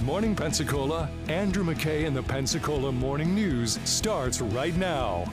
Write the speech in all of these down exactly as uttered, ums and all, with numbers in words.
Good morning, Pensacola. Andrew McKay and the Pensacola Morning News starts right now.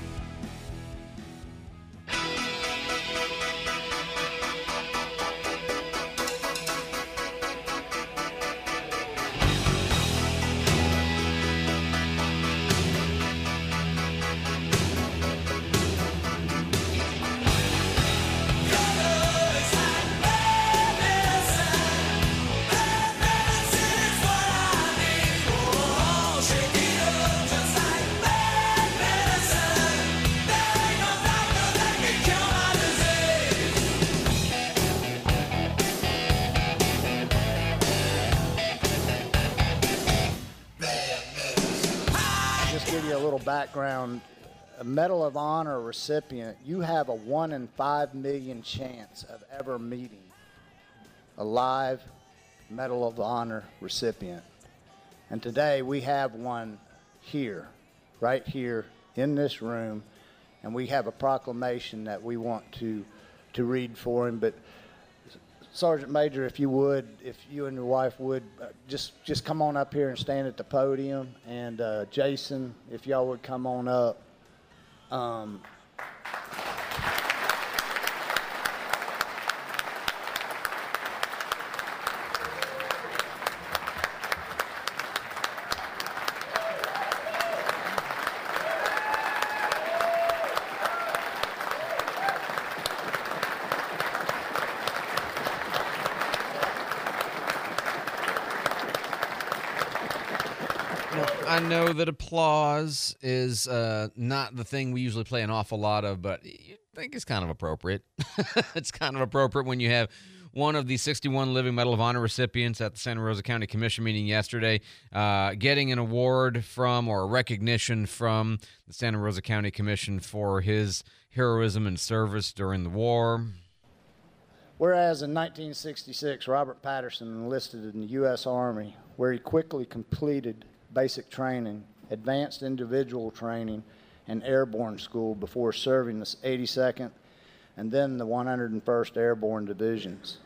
Background, a Medal of Honor recipient, you have a one in five million chance of ever meeting a live Medal of Honor recipient. And today we have one here, right here in this room, and we have a proclamation that we want to to read for him. But Sergeant Major, if you would, if you and your wife would, uh, just just come on up here and stand at the podium. And uh, Jason, if y'all would come on up. Um, I know that applause is uh, not the thing we usually play an awful lot of, but I think it's kind of appropriate. It's kind of appropriate when you have one of the sixty-one living Medal of Honor recipients at the Santa Rosa County Commission meeting yesterday uh, getting an award from or a recognition from the Santa Rosa County Commission for his heroism and service during the war. Whereas in nineteen sixty-six, Robert Patterson enlisted in the U S Army, where he quickly completed basic training, advanced individual training, and airborne school before serving the eighty-second and then the one hundred first Airborne Divisions.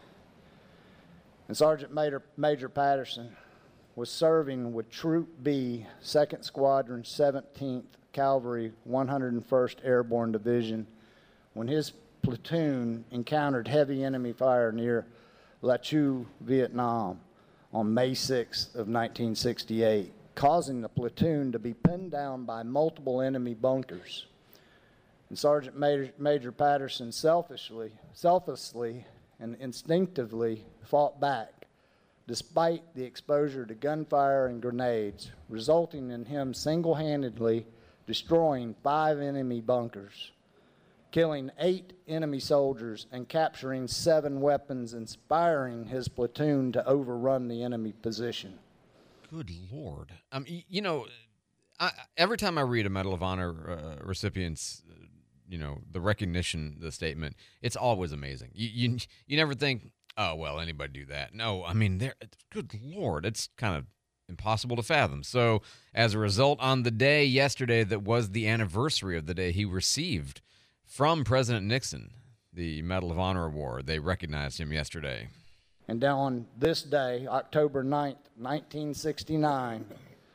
And Sergeant Major, Major Patterson was serving with Troop B, second Squadron, seventeenth Cavalry, one hundred first Airborne Division, when his platoon encountered heavy enemy fire near La Chaux, Vietnam, on May sixth of nineteen sixty-eight. Causing the platoon to be pinned down by multiple enemy bunkers. And Sergeant Major, Major Patterson selfishly, selflessly and instinctively fought back, despite the exposure to gunfire and grenades, resulting in him single-handedly destroying five enemy bunkers, killing eight enemy soldiers and capturing seven weapons, inspiring his platoon to overrun the enemy position. Good Lord. Um, you know, I, every time I read a Medal of Honor uh, recipient's, uh, you know, the recognition, the statement, it's always amazing. You, you you never think, oh, well, anybody do that. No, I mean, there. Good Lord, it's kind of impossible to fathom. So as a result, on the day yesterday that was the anniversary of the day he received from President Nixon the Medal of Honor Award, they recognized him yesterday. And on this day, October ninth, nineteen sixty-nine,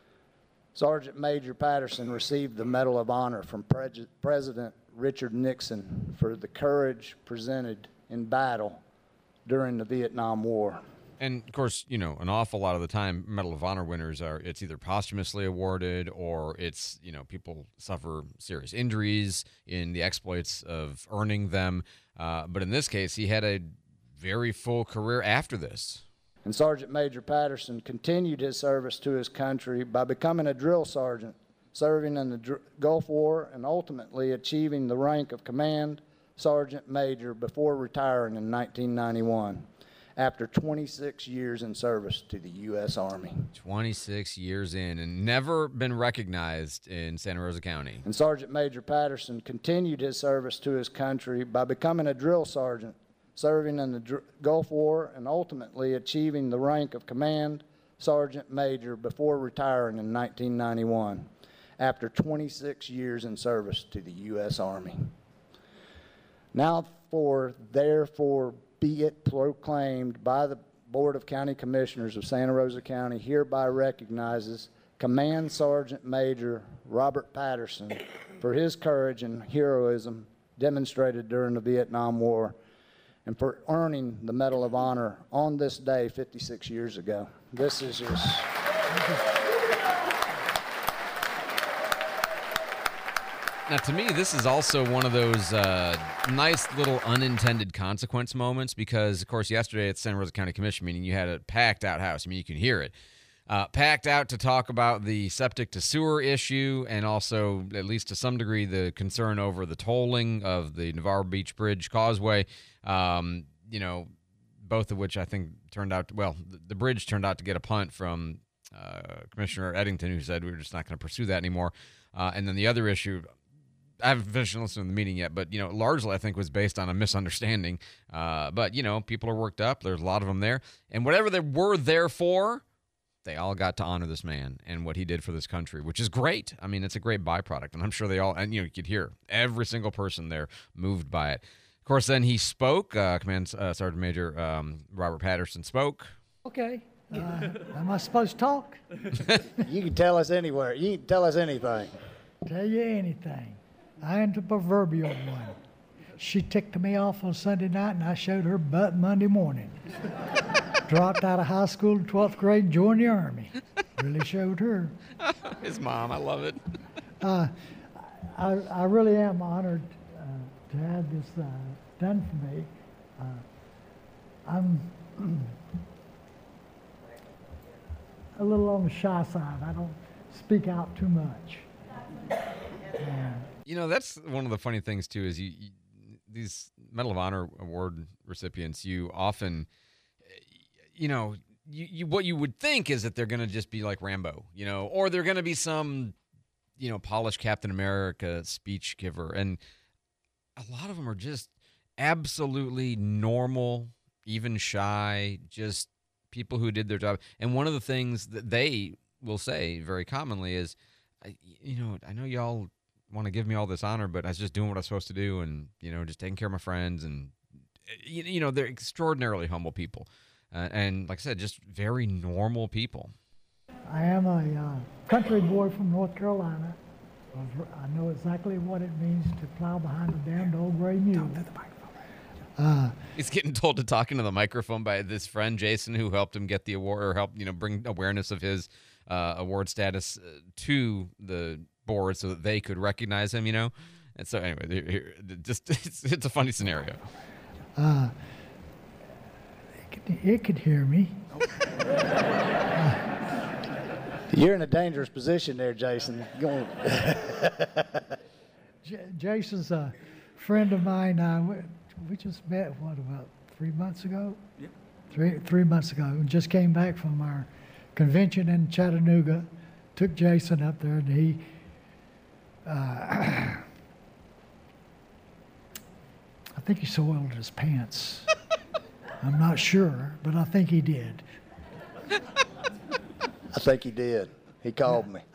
Sergeant Major Patterson received the Medal of Honor from Pre- President Richard Nixon for the courage presented in battle during the Vietnam War. And, of course, you know, an awful lot of the time, Medal of Honor winners are, it's either posthumously awarded or it's, you know, people suffer serious injuries in the exploits of earning them. Uh, but in this case, he had a very full career after this. And Sergeant Major Patterson continued his service to his country by becoming a drill sergeant, serving in the Dr- Gulf War, and ultimately achieving the rank of Command Sergeant Major before retiring in nineteen ninety-one, after twenty-six years in service to the U S Army. twenty-six years in and never been recognized in Santa Rosa County. And Sergeant Major Patterson continued his service to his country by becoming a drill sergeant, serving in the Dr- Gulf War, and ultimately achieving the rank of Command Sergeant Major before retiring in nineteen ninety-one, after twenty-six years in service to the U S Army. Now for, therefore, be it proclaimed by the Board of County Commissioners of Santa Rosa County hereby recognizes Command Sergeant Major Robert Patterson for his courage and heroism demonstrated during the Vietnam War and for earning the Medal of Honor on this day fifty-six years ago. This is just... Now, to me, this is also one of those uh, nice little unintended consequence moments because, of course, yesterday at the Santa Rosa County Commission meeting, you had a packed-out house. I mean, you can hear it. Uh, packed out to talk about the septic-to-sewer issue and also, at least to some degree, the concern over the tolling of the Navarro Beach Bridge Causeway, um, you know, both of which I think turned out, well, the, the bridge turned out to get a punt from uh, Commissioner Eddington, who said we we're just not going to pursue that anymore. Uh, and then the other issue, I haven't finished listening to the meeting yet, but, you know, largely I think was based on a misunderstanding. Uh, but, you know, people are worked up. There's a lot of them there. And whatever they were there for, they all got to honor this man and what he did for this country, which is great. I mean, it's a great byproduct. And I'm sure they all, and, you know, you could hear every single person there moved by it. Of course, then he spoke. Uh, Command uh, Sergeant Major um, Robert Patterson spoke. Okay. Uh, am I supposed to talk? You can tell us anywhere. You can tell us anything. Tell you anything. I am the proverbial one. She ticked me off on Sunday night, and I showed her butt Monday morning. Dropped out of high school in twelfth grade and joined the Army. Really showed her. His mom, I love it. Uh, I, I really am honored uh, to have this uh, done for me. Uh, I'm a little on the shy side. I don't speak out too much. And You know, that's one of the funny things, too, is you, you these Medal of Honor award recipients, you often, you know, you, you what you would think is that they're going to just be like Rambo, you know, or they're going to be some, you know, polished Captain America speech giver. And a lot of them are just absolutely normal, even shy, just people who did their job. And one of the things that they will say very commonly is, I, you know, I know y'all want to give me all this honor, but I was just doing what I was supposed to do and, you know, just taking care of my friends. And, you, you know, they're extraordinarily humble people. Uh, and like I said, just very normal people. I am a uh, country boy from North Carolina. I know exactly what it means to plow behind a damned old gray mule. Uh, He's getting told to talk into the microphone by this friend, Jason, who helped him get the award or helped, you know, bring awareness of his uh, award status uh, to the board so that they could recognize him, you know. And so anyway, here, here, just it's, it's a funny scenario. uh, it, could, it could hear me. You're in a dangerous position there, Jason. Go on. J- Jason's a friend of mine. Uh, we, we just met, what, about three months ago? Yeah. Three, three months ago. We just came back from our convention in Chattanooga. Took Jason up there, and he, uh, I think he soiled his pants. I'm not sure, but I think he did. I think he did. He called me.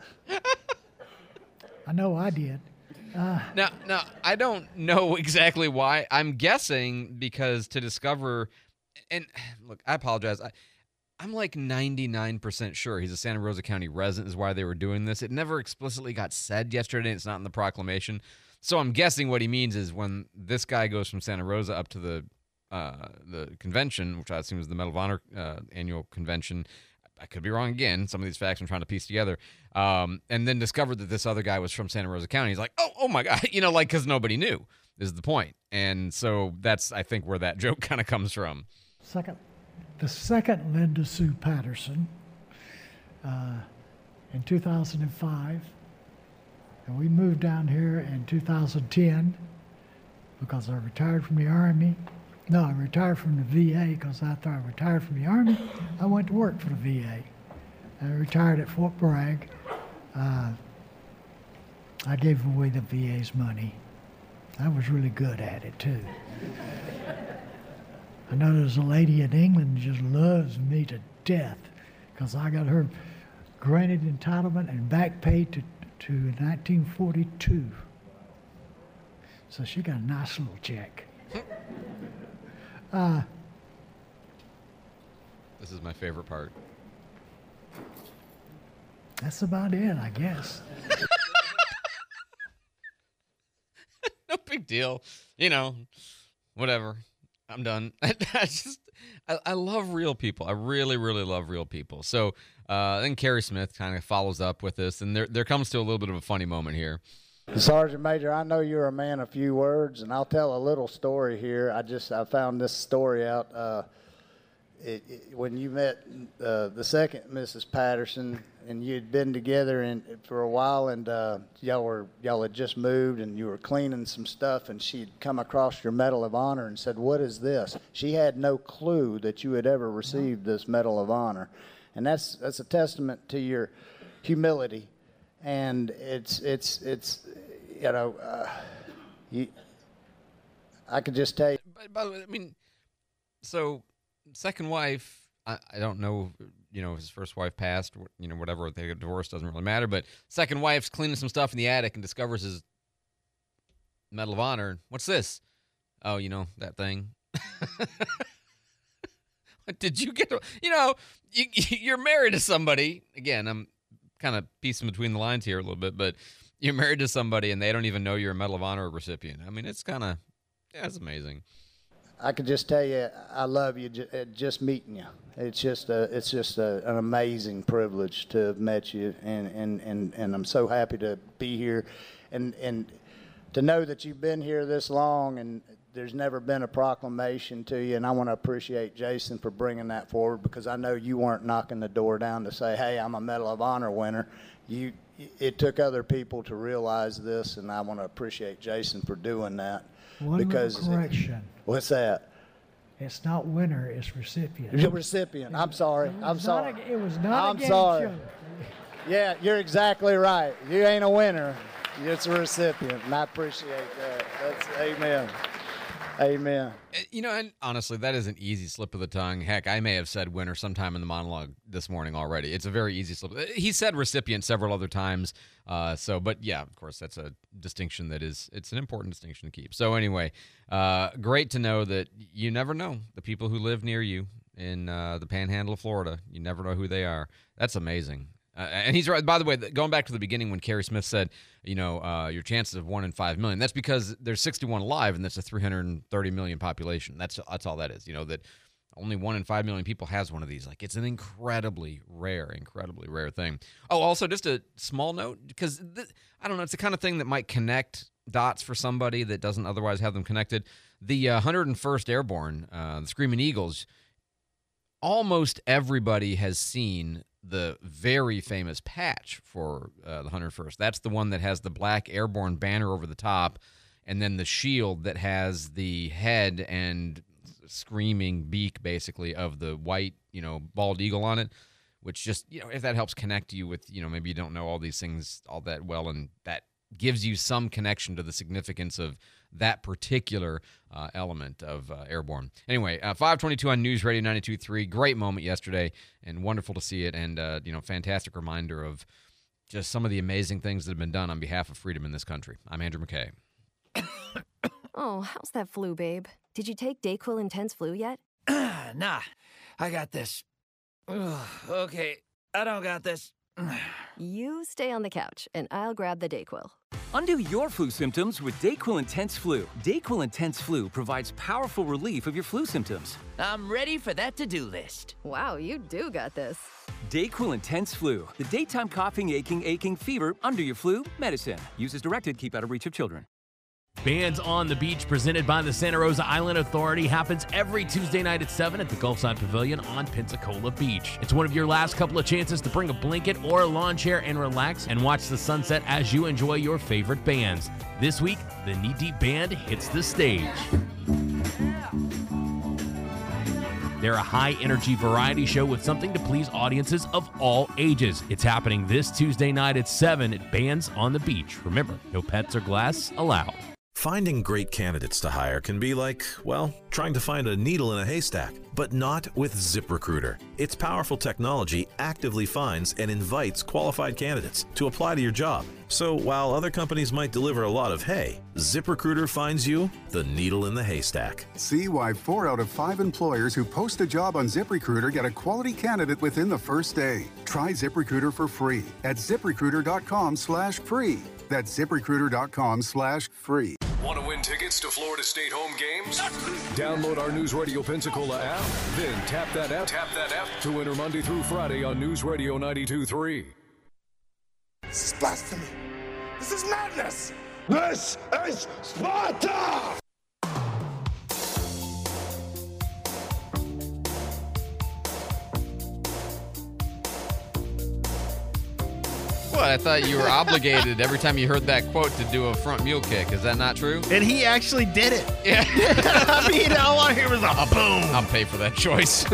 I know I did. Uh, Now, now I don't know exactly why. I'm guessing because to discover, and look, I apologize. I, I'm like ninety-nine percent sure he's a Santa Rosa County resident is why they were doing this. It never explicitly got said yesterday. It's not in the proclamation. So I'm guessing what he means is when this guy goes from Santa Rosa up to the uh, the convention, which I assume is the Medal of Honor uh, annual convention. I could be wrong again. Some of these facts I'm trying to piece together. Um, and then discovered that this other guy was from Santa Rosa County. He's like, oh, oh my God. You know, like, because nobody knew is the point. And so that's, I think, where that joke kind of comes from. second, the second Linda Sue Patterson uh, in two thousand five. And we moved down here in two thousand ten because I retired from the Army. No, I retired from the V A because after I retired from the Army, I went to work for the V A. I retired at Fort Bragg. Uh, I gave away the V A's money. I was really good at it, too. I know there's a lady in England who just loves me to death because I got her granted entitlement and back pay to, to nineteen forty-two. So she got a nice little check. Uh, This is my favorite part. That's about it, I guess. No big deal. You know, whatever. I'm done. I just, I, I love real people. I really, really love real people. So uh, then Carrie Smith kind of follows up with this, and there there comes to a little bit of a funny moment here. Sergeant Major, I know you're a man of few words, and I'll tell a little story here. I just I found this story out. Uh, it, it, when you met uh, the second Missus Patterson, and you'd been together in, for a while, and uh, y'all were y'all had just moved, and you were cleaning some stuff, and she'd come across your Medal of Honor and said, "What is this?" She had no clue that you had ever received this Medal of Honor, and that's that's a testament to your humility, and it's it's it's you know, uh, you. I could just tell you. By, by the way, I mean, so second wife, I, I don't know. You know, his first wife passed, you know, whatever, they got divorced, doesn't really matter. But second wife's cleaning some stuff in the attic and discovers his Medal of Honor. What's this? Oh, you know, that thing. Did you get, you know, you, you're married to somebody. Again, I'm kind of piecing between the lines here a little bit, but you're married to somebody and they don't even know you're a Medal of Honor recipient. I mean, it's kind of, yeah, it's amazing. I could just tell you, I love you. Just meeting you, it's just a, it's just a, an amazing privilege to have met you, and, and, and, and I'm so happy to be here, and and to know that you've been here this long, and there's never been a proclamation to you, and I want to appreciate Jason for bringing that forward, because I know you weren't knocking the door down to say, "Hey, I'm a Medal of Honor winner." You, it took other people to realize this, and I want to appreciate Jason for doing that. One because little correction. What's that? It's not winner, it's recipient. You're recipient. I'm sorry. I'm sorry. A, it was not I'm a game sorry. show. Yeah, you're exactly right. You ain't a winner. You're just a recipient, and I appreciate that. That's amen. Amen. You know, and honestly, that is an easy slip of the tongue. Heck, I may have said winner sometime in the monologue this morning already. It's a very easy slip. He said recipient several other times. Uh, so, but yeah, of course, that's a distinction that is, it's an important distinction to keep. So anyway, uh, great to know that you never know the people who live near you in uh, the panhandle of Florida. You never know who they are. That's amazing. Uh, and he's right. By the way, going back to the beginning when Carrie Smith said, you know, uh, your chances of one in five million, that's because there's sixty-one alive, and that's a three hundred thirty million population. That's that's all that is. You know, that only one in five million people has one of these. Like, it's an incredibly rare, incredibly rare thing. Oh, also, just a small note, because th- I don't know, it's the kind of thing that might connect dots for somebody that doesn't otherwise have them connected. The uh, one hundred first Airborne, uh, the Screaming Eagles, almost everybody has seen the very famous patch for uh, the one hundred first. That's the one that has the black airborne banner over the top, and then the shield that has the head and screaming beak, basically, of the white, you know, bald eagle on it, which just, you know, if that helps connect you with, you know, maybe you don't know all these things all that well, and that gives you some connection to the significance of that particular uh, element of uh, airborne. Anyway, uh, five twenty-two on News Radio ninety-two point three. Great moment yesterday, and wonderful to see it, and, uh, you know, fantastic reminder of just some of the amazing things that have been done on behalf of freedom in this country. I'm Andrew McKay. Oh, how's that flu, babe? Did you take Dayquil Intense Flu yet? Nah, I got this. Ugh, okay, I don't got this. You stay on the couch, and I'll grab the Dayquil. Undo your flu symptoms with Dayquil Intense Flu. Dayquil Intense Flu provides powerful relief of your flu symptoms. I'm ready for that to-do list. Wow, you do got this. Dayquil Intense Flu. The daytime coughing, aching, aching, fever, under your flu, medicine. Use as directed, keep out of reach of children. Bands on the Beach, presented by the Santa Rosa Island Authority, happens every Tuesday night at seven at the Gulfside Pavilion on Pensacola Beach. It's one of your last couple of chances to bring a blanket or a lawn chair and relax and watch the sunset as you enjoy your favorite bands. This week, the Knee Deep Band hits the stage. They're a high-energy variety show with something to please audiences of all ages. It's happening this Tuesday night at seven at Bands on the Beach. Remember, no pets or glass allowed. Finding great candidates to hire can be like, well, trying to find a needle in a haystack, but not with ZipRecruiter. Its powerful technology actively finds and invites qualified candidates to apply to your job. So while other companies might deliver a lot of hay, ZipRecruiter finds you the needle in the haystack. See why four out of five employers who post a job on ZipRecruiter get a quality candidate within the first day. Try ZipRecruiter for free at ZipRecruiter.com slash free. That's ZipRecruiter.com slash free. Want to win tickets to Florida State home games? Download our News Radio Pensacola app, then tap that app, tap that app to enter Monday through Friday on News Radio ninety-two point three. This is blasphemy. This is madness. This is Sparta! What? I thought you were obligated every time you heard that quote to do a front mule kick. Is that not true? And he actually did it. Yeah. I mean, all I hear was a boom. I'll pay for that choice.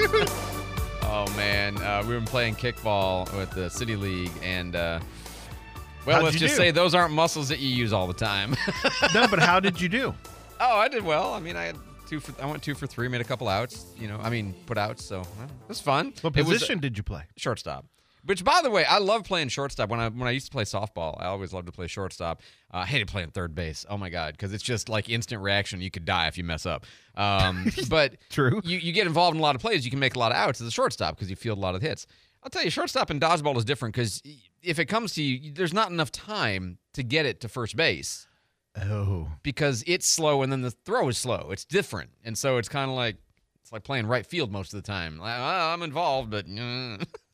Oh, man. Uh, we've been playing kickball with the City League, and, uh, well, How'd let's you just do? say those aren't muscles that you use all the time. No, but how did you do? Oh, I did well. I mean, I had two for, I went two for three, made a couple outs, you know, I mean, put outs, so well, it was fun. What It was, position did you play? Shortstop. Which, by the way, I love playing shortstop. When I when I used to play softball, I always loved to play shortstop. Uh, I hated playing third base. Oh, my God, because it's just like instant reaction. You could die if you mess up. Um, but True. You, you get involved in a lot of plays. You can make a lot of outs as a shortstop because you field a lot of hits. I'll tell you, shortstop and dodgeball is different because if it comes to you, there's not enough time to get it to first base. Oh. Because it's slow and then the throw is slow. It's different. And so it's kind of like it's like playing right field most of the time. Like, oh, I'm involved, but... Uh.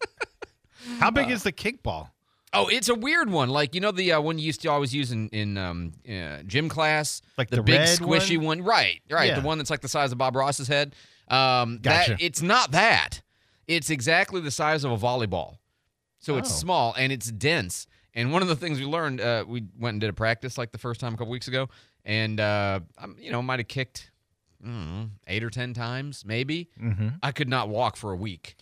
How big uh, is the kickball? Oh, it's a weird one. Like, you know the uh, one you used to always use in, in um, uh, gym class? Like the, the big red squishy one? one? Right, right. Yeah. The one that's like the size of Bob Ross's head. Um, Gotcha. That, it's not that. It's exactly the size of a volleyball. So it's Oh. small and it's dense. And one of the things we learned, uh, we went and did a practice like the first time a couple weeks ago, and uh, I'm, you know, might have kicked I don't know, eight or ten times, maybe. Mm-hmm. I could not walk for a week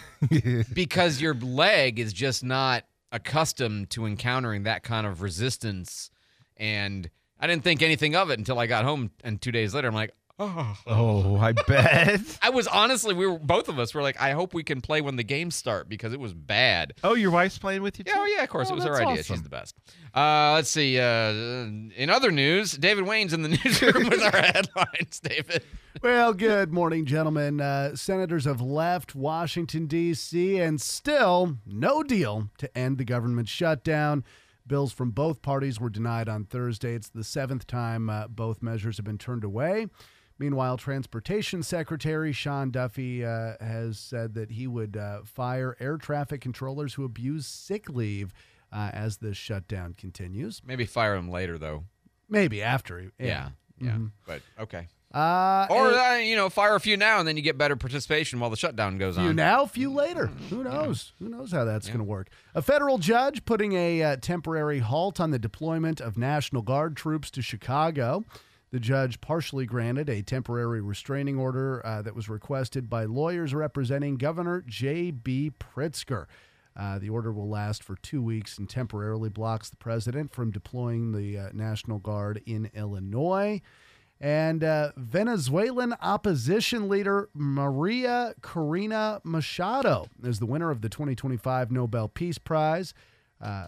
because your leg is just not accustomed to encountering that kind of resistance. And I didn't think anything of it until I got home, and two days later, I'm like, oh. Oh, I bet. I was honestly, we were both of us were like, I hope we can play when the games start because it was bad. Oh, your wife's playing with you too? Yeah, oh, yeah, of course. Oh, it was that's her idea. awesome. She's the best. Uh, let's see. Uh, in other news, David Wayne's in the newsroom with our headlines, David. Well, good morning, gentlemen. Uh, senators have left Washington, D C, and still no deal to end the government shutdown. Bills from both parties were denied on Thursday. It's the seventh time uh, both measures have been turned away. Meanwhile, Transportation Secretary Sean Duffy uh, has said that he would uh, fire air traffic controllers who abuse sick leave uh, as the shutdown continues. Maybe fire him later, though. Maybe after. Yeah. Yeah, yeah. Mhm. But okay. Uh, Or, and- uh, you know, fire a few now, and then you get better participation while the shutdown goes Few on. now, few later. Who knows? Who knows how that's going to work? A federal judge putting a uh, temporary halt on the deployment of National Guard troops to Chicago. The judge partially granted a temporary restraining order uh, that was requested by lawyers representing Governor J B. Pritzker. Uh, the order will last for two weeks and temporarily blocks the president from deploying the uh, National Guard in Illinois. And uh, Venezuelan opposition leader Maria Corina Machado is the winner of the twenty twenty-five Nobel Peace Prize. Uh,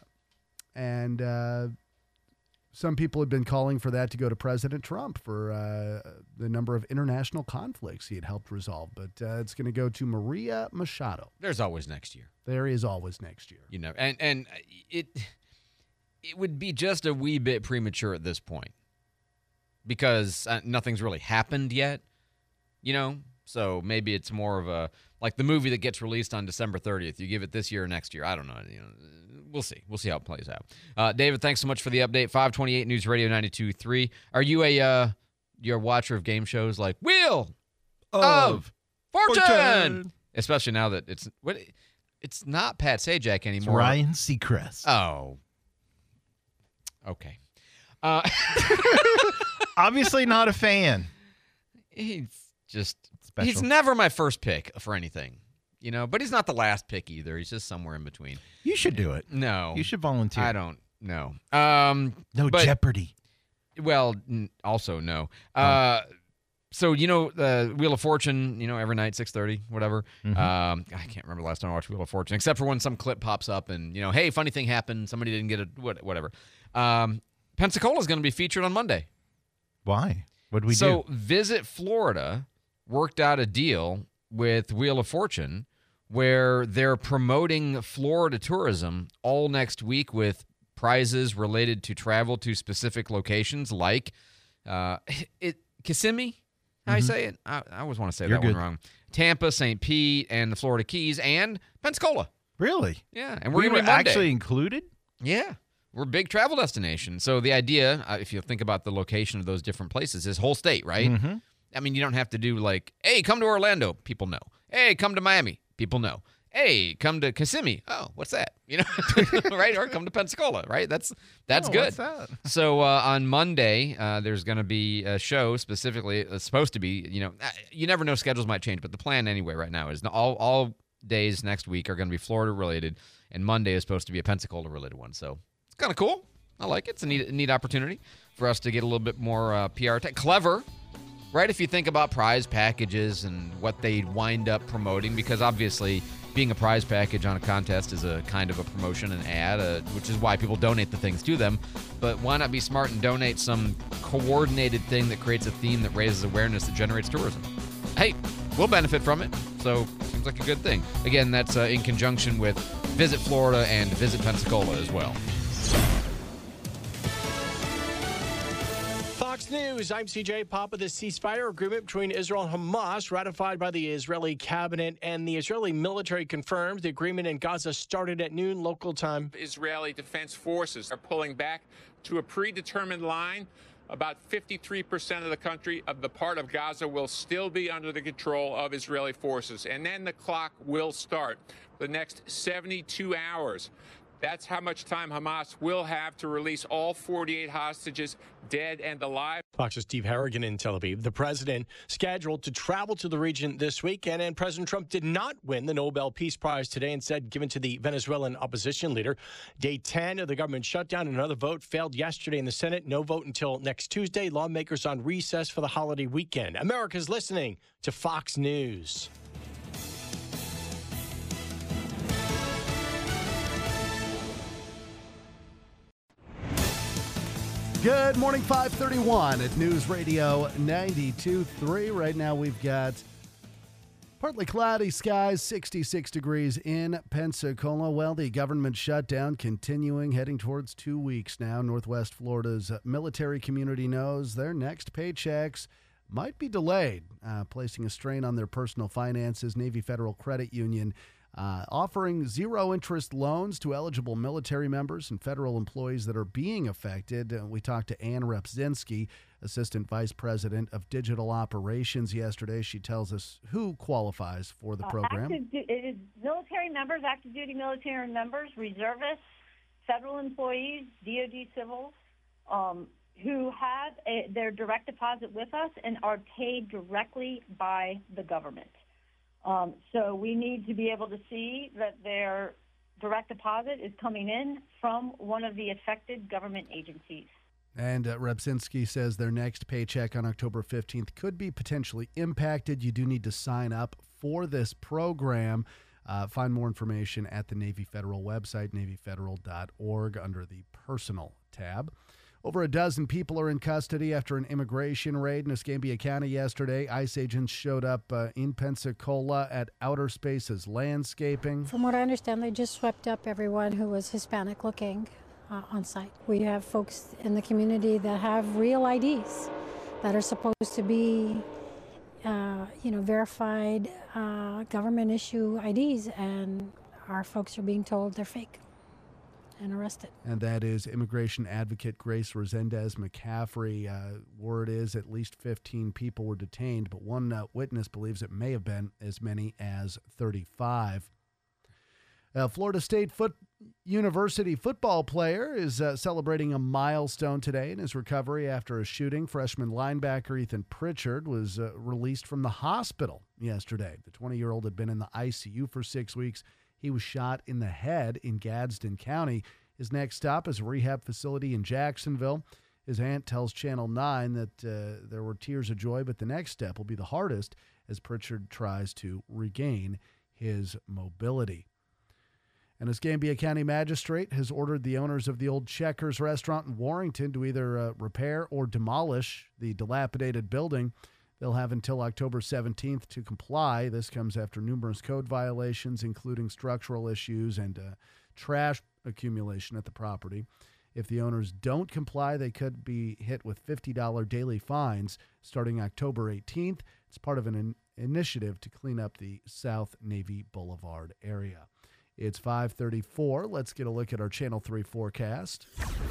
and uh, some people had been calling for that to go to President Trump for uh, the number of international conflicts he had helped resolve. But uh, it's going to go to Maria Machado. There's always next year. There is always next year. You know, and, and it it would be just a wee bit premature at this point. Because uh, nothing's really happened yet, you know? So maybe it's more of a, like the movie that gets released on December thirtieth. You give it this year or next year. I don't know. You know, we'll see. We'll see how it plays out. Uh, David, thanks so much for the update. five twenty-eight News Radio ninety-two point three. Are you a, uh, you're a watcher of game shows like Wheel of, of Fortune? Fortune? Especially now that it's, what, it's not Pat Sajak anymore. It's Ryan Seacrest. Oh. Okay. Uh, Obviously not a fan. He's just Special. He's never my first pick for anything, you know. But he's not the last pick either. He's just somewhere in between. You should do it. No, You should volunteer. I don't know. Um, No but Jeopardy. Well, n- also no. Uh, so you know the Wheel of Fortune. You know every night six thirty, whatever. Mhm. Um, I can't remember the last time I watched Wheel of Fortune, except for when some clip pops up and you know, hey, funny thing happened. Somebody didn't get it. What, whatever. Um, Pensacola is going to be featured on Monday. Why? What did we so do? Visit Florida worked out a deal with Wheel of Fortune where they're promoting Florida tourism all next week with prizes related to travel to specific locations like uh, it Kissimmee. How I Mhm. say it? I, I always want to say You're that good. one wrong. Tampa, Saint Pete, and the Florida Keys, and Pensacola. Really? Yeah, and we're we gonna were be Monday. actually included? Yeah. We're a big travel destination. So the idea, uh, if you think about the location of those different places, is whole state, right? Mhm. I mean, you don't have to do like, hey, come to Orlando. People know. Hey, come to Miami. People know. Hey, come to Kissimmee. Oh, what's that? You know, right? Or come to Pensacola, right? That's that's Oh, good. what's that? So uh, on Monday, uh, there's going to be a show specifically. It's supposed to be, you know, uh, you never know, schedules might change, but the plan anyway right now is all all days next week are going to be Florida related, and Monday is supposed to be a Pensacola related one. So it's kind of cool. I like it. It's a neat, neat opportunity for us to get a little bit more uh, P R. Tech. Clever, right? If you think about prize packages and what they wind up promoting, because obviously being a prize package on a contest is a kind of a promotion and ad, uh, which is why people donate the things to them. But why not be smart and donate some coordinated thing that creates a theme that raises awareness that generates tourism? Hey, we'll benefit from it. So seems like a good thing. Again, that's uh, in conjunction with Visit Florida and Visit Pensacola as well. Fox News, I'm C J Papa. The ceasefire agreement between Israel and Hamas, ratified by the Israeli cabinet and the Israeli military, confirmed the agreement in Gaza started at noon local time. Israeli Defense Forces are pulling back to a predetermined line. About fifty-three percent of the country, of the part of Gaza, will still be under the control of Israeli forces. And then the clock will start. The next seventy-two hours. That's how much time Hamas will have to release all forty-eight hostages, dead and alive. Fox's Steve Harrigan in Tel Aviv. The president scheduled to travel to the region this weekend, and President Trump did not win the Nobel Peace Prize today, instead given to the Venezuelan opposition leader. Day ten of the government shutdown. Another vote failed yesterday in the Senate. No vote until next Tuesday. Lawmakers on recess for the holiday weekend. America's listening to Fox News. Good morning, five thirty-one at News Radio ninety-two point three. Right now we've got partly cloudy skies, sixty-six degrees in Pensacola. Well, the government shutdown continuing, heading towards two weeks now. Northwest Florida's military community knows their next paychecks might be delayed, uh, placing a strain on their personal finances. Navy Federal Credit Union Uh, offering zero-interest loans to eligible military members and federal employees that are being affected. Uh, we talked to Ann Repzinski, Assistant Vice President of Digital Operations, yesterday. She tells us who qualifies for the program. Uh, active, du- it is military members, active duty military members, reservists, federal employees, D O D civils, um, who have a, their direct deposit with us and are paid directly by the government. Um, so we need to be able to see that their direct deposit is coming in from one of the affected government agencies. And uh, Repzinski says their next paycheck on October fifteenth could be potentially impacted. You do need to sign up for this program. Uh, find more information at the Navy Federal website, navy federal dot org, under the Personal tab. Over a dozen people are in custody after an immigration raid in Escambia County yesterday. ICE agents showed up uh, in Pensacola at Outer Spaces Landscaping. From what I understand, they just swept up everyone who was Hispanic looking uh, on site. We have folks in the community that have real I Ds that are supposed to be, uh, you know, verified uh, government issue I Ds, and our folks are being told they're fake and arrested. And that is immigration advocate Grace Resendez McCaffrey. Uh, word is at least fifteen people were detained, but one uh, witness believes it may have been as many as thirty-five. A Florida State foot University football player is uh, celebrating a milestone today in his recovery after a shooting. Freshman linebacker Ethan Pritchard was uh, released from the hospital yesterday. The twenty-year-old had been in the I C U for six weeks. He was shot in the head in Gadsden County. His next stop is a rehab facility in Jacksonville. His aunt tells Channel nine that uh, there were tears of joy, but the next step will be the hardest as Pritchard tries to regain his mobility. An Escambia County magistrate has ordered the owners of the old Checkers restaurant in Warrington to either uh, repair or demolish the dilapidated building. They'll have until October seventeenth to comply. This comes after numerous code violations, including structural issues and uh, trash accumulation at the property. If the owners don't comply, they could be hit with fifty dollars daily fines starting October eighteenth. It's part of an in- initiative to clean up the South Navy Boulevard area. It's five thirty-four. Let's get a look at our Channel three forecast.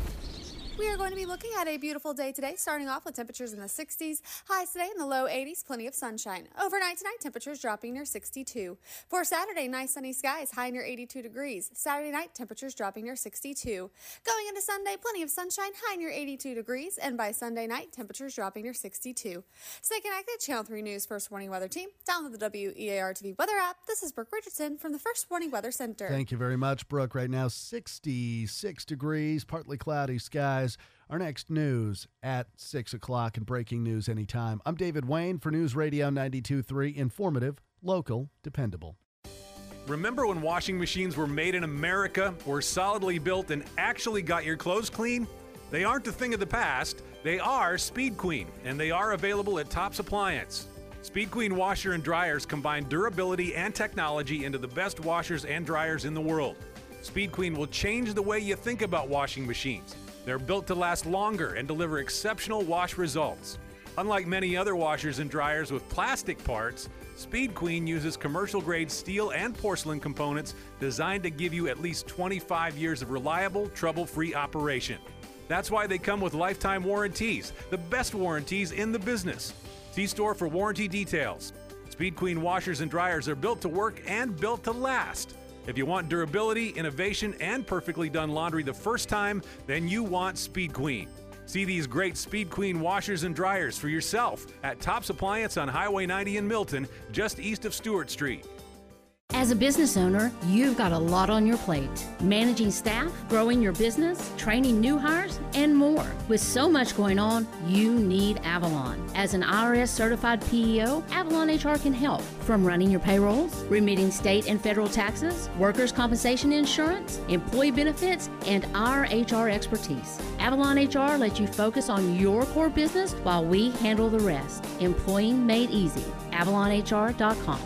We are going to be looking at a beautiful day today, starting off with temperatures in the sixties, highs today in the low eighties, plenty of sunshine. Overnight tonight, temperatures dropping near sixty-two. For Saturday, nice sunny skies, high near eighty-two degrees. Saturday night, temperatures dropping near sixty-two. Going into Sunday, plenty of sunshine, high near eighty-two degrees, and by Sunday night, temperatures dropping near sixty-two. Stay connected, Channel three News First Warning Weather Team. Download the W E A R T V weather app. This is Brooke Richardson from the First Warning Weather Center. Thank you very much, Brooke. Right now, sixty-six degrees, partly cloudy skies. Our next news at six o'clock and breaking news anytime. I'm David Wayne for News Radio ninety-two point three. Informative, local, dependable. Remember when washing machines were made in America, were solidly built, and actually got your clothes clean? They aren't a thing of the past. They are Speed Queen, and they are available at Tops Appliance. Speed Queen washer and dryers combine durability and technology into the best washers and dryers in the world. Speed Queen will change the way you think about washing machines. They're built to last longer and deliver exceptional wash results. Unlike many other washers and dryers with plastic parts, Speed Queen uses commercial-grade steel and porcelain components designed to give you at least twenty-five years of reliable, trouble-free operation. That's why they come with lifetime warranties, the best warranties in the business. See store for warranty details. Speed Queen washers and dryers are built to work and built to last. If you want durability, innovation, and perfectly done laundry the first time, then you want Speed Queen. See these great Speed Queen washers and dryers for yourself at Tops Appliance on Highway ninety in Milton, just east of Stewart Street. As a business owner, you've got a lot on your plate. Managing staff, growing your business, training new hires, and more. With so much going on, you need Avalon. As an I R S-certified P E O, Avalon H R can help. From running your payrolls, remitting state and federal taxes, workers' compensation insurance, employee benefits, and our H R expertise. Avalon H R lets you focus on your core business while we handle the rest. Employing made easy. avalon h r dot com.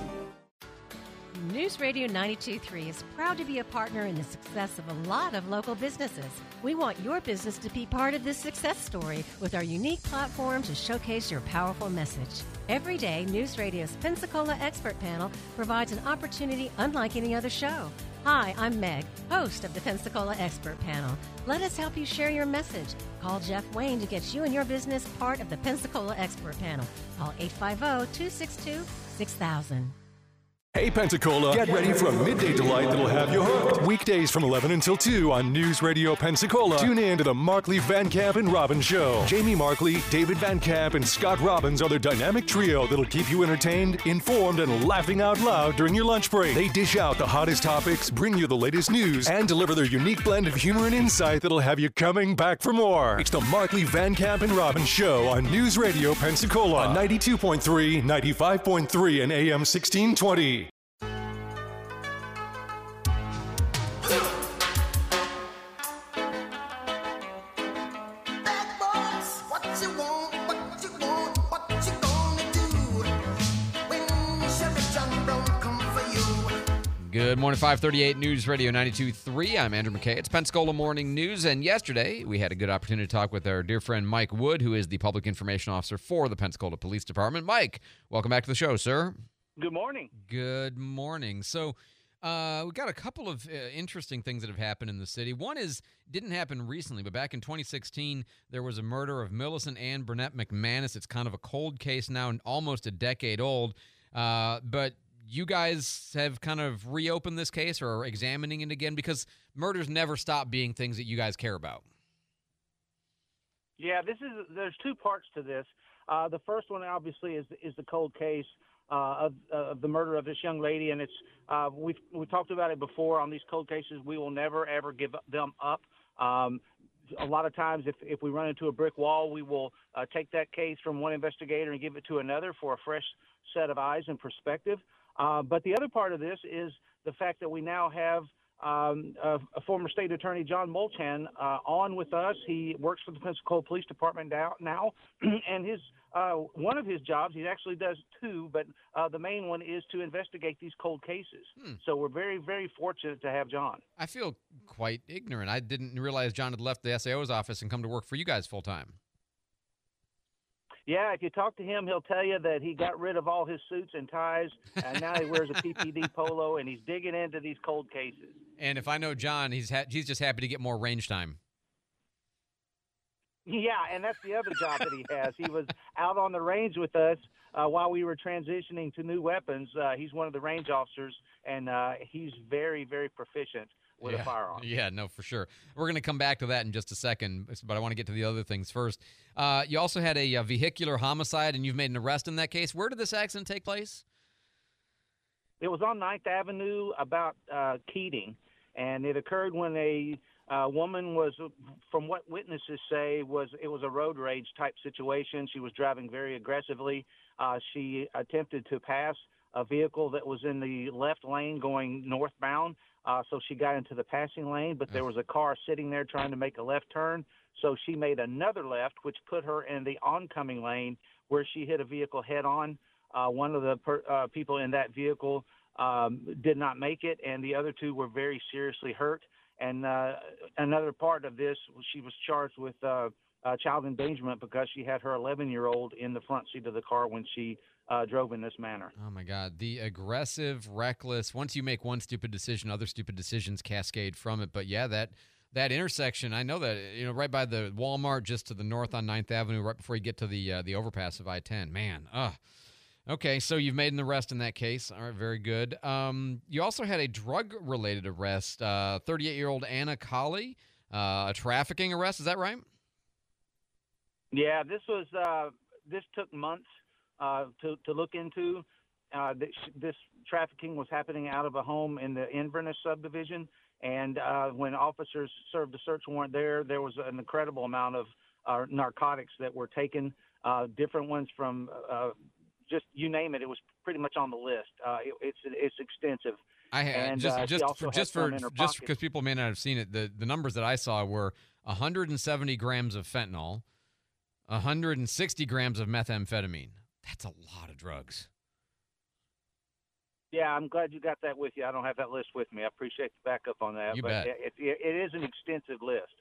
News Radio ninety-two point three is proud to be a partner in the success of a lot of local businesses. We want your business to be part of this success story with our unique platform to showcase your powerful message. Every day, News Radio's Pensacola Expert Panel provides an opportunity unlike any other show. Hi, I'm Meg, host of the Pensacola Expert Panel. Let us help you share your message. Call Jeff Wayne to get you and your business part of the Pensacola Expert Panel. Call eight five zero, two six two, six thousand. Hey Pensacola, get ready for a midday delight that'll have you hooked. Weekdays from eleven until two on News Radio Pensacola. Tune in to the Markley, Van Camp, and Robbins Show. Jamie Markley, David Van Camp, and Scott Robbins are their dynamic trio that'll keep you entertained, informed, and laughing out loud during your lunch break. They dish out the hottest topics, bring you the latest news, and deliver their unique blend of humor and insight that'll have you coming back for more. It's the Markley, Van Camp, and Robbins Show on News Radio Pensacola on ninety-two point three, ninety-five point three, and A M sixteen twenty. Good morning, five thirty-eight News Radio ninety-two point three. I'm Andrew McKay. It's Pensacola Morning News, and yesterday we had a good opportunity to talk with our dear friend Mike Wood, who is the Public Information Officer for the Pensacola Police Department. Mike, welcome back to the show, sir. Good morning. Good morning. So uh, we got a couple of uh, interesting things that have happened in the city. One is, didn't happen recently, but back in twenty sixteen, there was a murder of Millicent Ann Burnett McManus. It's kind of a cold case now, and almost a decade old, uh, but you guys have kind of reopened this case or are examining it again because murders never stop being things that you guys care about. Yeah, this is. There's two parts to this. Uh, the first one, obviously, is is the cold case uh, of, of the murder of this young lady, and it's uh, we've we talked about it before on these cold cases. We will never ever give them up. Um, a lot of times, if, if we run into a brick wall, we will uh, take that case from one investigator and give it to another for a fresh set of eyes and perspective. Uh, but the other part of this is the fact that we now have um, a, a former state attorney, John Mulchan, uh, on with us. He works for the Pensacola Police Department now, now and his uh, one of his jobs, he actually does two, but uh, the main one is to investigate these cold cases. Hmm. So we're very, very fortunate to have John. I feel quite ignorant. I didn't realize John had left the S A O's office and come to work for you guys full time. Yeah, if you talk to him, he'll tell you that he got rid of all his suits and ties, and now he wears a P P D polo, and he's digging into these cold cases. And if I know John, he's ha- he's just happy to get more range time. Yeah, and that's the other job that he has. He was out on the range with us uh, while we were transitioning to new weapons. Uh, he's one of the range officers, and uh, he's very, very proficient with yeah. a firearm. Yeah, no, for sure. We're going to come back to that in just a second, but I want to get to the other things first. Uh, you also had a, a vehicular homicide, and you've made an arrest in that case. Where did this accident take place? It was on Ninth Avenue about uh, Keating, and it occurred when a uh, woman was, from what witnesses say, was it was a road rage type situation. She was driving very aggressively. Uh, she attempted to pass a vehicle that was in the left lane going northbound. Uh, so she got into the passing lane, but there was a car sitting there trying to make a left turn. So she made another left, which put her in the oncoming lane where she hit a vehicle head on. Uh, one of the per, uh, people in that vehicle um, did not make it, and the other two were very seriously hurt. And uh, another part of this, she was charged with uh, uh, child endangerment because she had her eleven-year-old in the front seat of the car when she Uh, drove in this manner. Oh, my God. The aggressive, reckless, once you make one stupid decision, other stupid decisions cascade from it. But, yeah, that that intersection, I know that, you know, right by the Walmart just to the north on Ninth Avenue, right before you get to the uh, the overpass of I ten. Man, ugh. Okay, so you've made an arrest in that case. All right, very good. Um, you also had a drug-related arrest, uh, thirty-eight-year-old Anna Colley, uh, a trafficking arrest. Is that right? Yeah, this was uh, this took months. Uh, to, to look into. Uh, this, this trafficking was happening out of a home in the Inverness subdivision, and uh, when officers served a search warrant there, there was an incredible amount of uh, narcotics that were taken, uh, different ones from uh, just you name it. It was pretty much on the list. Uh, it, it's it's extensive. I had and, just uh, just for, just for just pocket. because people may not have seen it. The the numbers that I saw were one hundred seventy grams of fentanyl, one hundred sixty grams of methamphetamine. That's a lot of drugs. Yeah, I'm glad you got that with you. I don't have that list with me. I appreciate the backup on that. You but bet. It, it, it is an extensive list.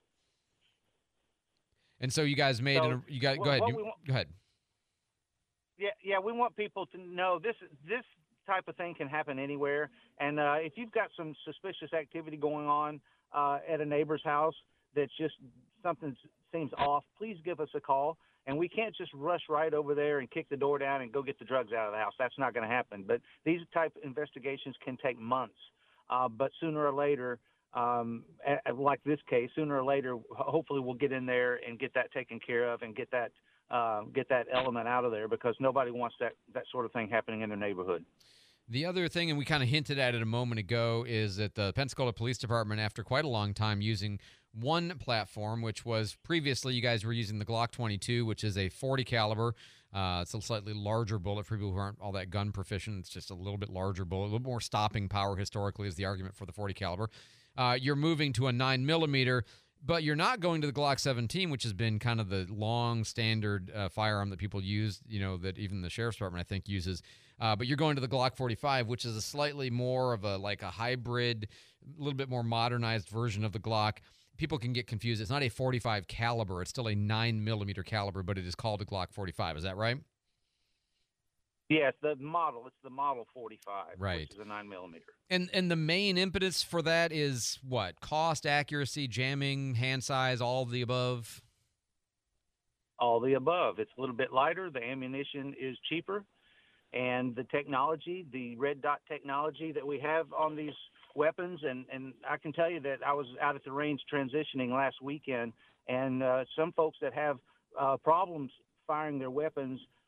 And so you guys made So, an, you got what- go ahead. what You, we want- go ahead. Yeah, yeah, we want people to know this this type of thing can happen anywhere. And uh, if you've got some suspicious activity going on uh, at a neighbor's house that's just something seems off, please give us a call. And we can't just rush right over there and kick the door down and go get the drugs out of the house. That's not going to happen. But these type of investigations can take months. Uh, but sooner or later, um, a- like this case, sooner or later, hopefully we'll get in there and get that taken care of and get that uh, get that element out of there because nobody wants that, that sort of thing happening in their neighborhood. The other thing, and we kind of hinted at it a moment ago, is that the Pensacola Police Department, after quite a long time using one platform, which was previously you guys were using the Glock twenty-two, which is a forty caliber. Uh, it's a slightly larger bullet for people who aren't all that gun proficient. It's just a little bit larger bullet, a little more stopping power historically is the argument for the forty caliber. Uh, you're moving to a nine millimeter, but you're not going to the Glock seventeen, which has been kind of the long standard uh, firearm that people use, you know, that even the Sheriff's Department, I think, uses. Uh, but you're going to the Glock forty-five, which is a slightly more of a like a hybrid, a little bit more modernized version of the Glock. People can get confused. It's not a forty-five caliber. It's still a nine millimeter caliber, but it is called a Glock forty-five. Is that right? Yeah, it's the model. It's the model forty-five, Right. which is a nine millimeter. And and the main impetus for that is what? Cost, accuracy, jamming, hand size, all of the above? All the above. It's a little bit lighter. The ammunition is cheaper. And the technology, the red dot technology that we have on these weapons, and, and I can tell you that I was out at the range transitioning last weekend, and uh, some folks that have uh, problems firing their weapons